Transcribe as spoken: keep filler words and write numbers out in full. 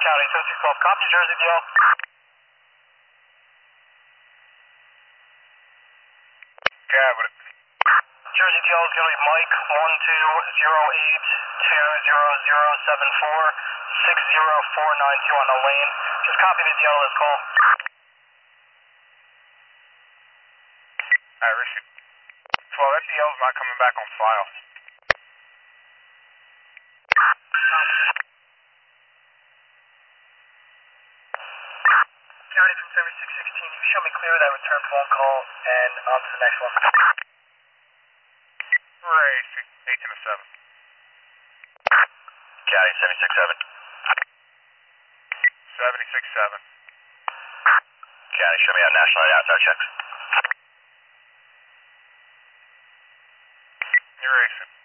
County, seven six twelve, copy, Jersey D L. Yeah, but Jersey D L is going to be Mike one two zero eight two zero zero seven four six zero four nine two on the lane. Just copy the D L of this call. I received. Well, that D L is not coming back on file. County from seventy-six sixteen, you show me clear of that return phone call and on to the next one. Ray, eighteen oh seven. County seventy-six seven. seventy-six seven. County, show me out national and outside checks. You're racing.